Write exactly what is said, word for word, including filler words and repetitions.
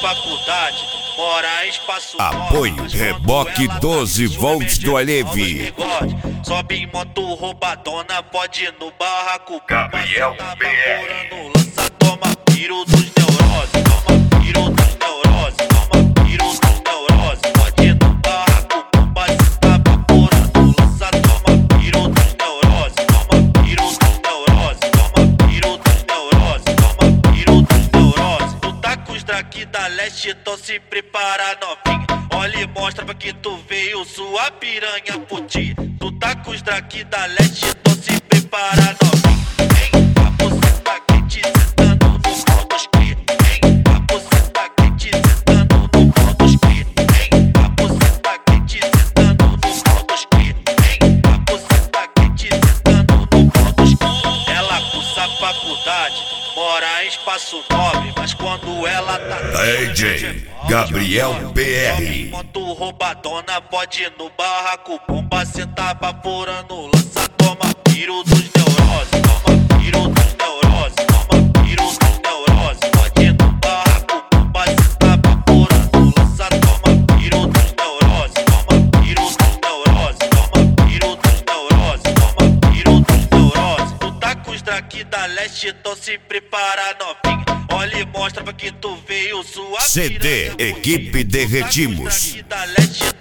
faculdade, mora em espaço. Apoio reboque doze volts do Alevi. Sobe em moto roubadona, pode ir no barraco. Gabriel B R. Lança, toma tiro dos neuroses, toma tiro dos neuroses, toma tiro dos neuroses. Pode ir no barraco, bomba se tá vaporando. Lança, toma tiro dos neuroses, toma tiro dos neuroses, toma tiro dos neuroses, toma tiro dos neuroses. Tu tá com os drag da leste, então se prepara novinha. Olha e mostra pra que tu veio, sua piranha puti. Tu tá com os drag da leste, então se prepara novinha. Vem, a você tá quente, sentando no pau dos cri. Vem, a você tá quente, sentando no pau dos cri. Vem, a você tá quente, sentando no pau dos cri. Vem, a você tá quente, sentando no pau dos cri. Ela cursa faculdade, mora em espaço nove, mas quando ela tá D J Gabriel B R. Moto roubadona, pode ir no barraco, bomba cê tá vaporando. Lança, toma tiro dos neuroses, toma tiro dos neuroses, toma tiro dos neuroses. Pode ir no barraco, bomba cê tá vaporando. Lança, toma tiro dos neuroses, toma tiro dos neuroses, toma tiro dos neuroses, toma tiro dos neuroses. Tu tá com os drag da leste, então se prepara novinha. Olha e mostra pra que tu veio, sua C D Equipe Derretimos. da leste.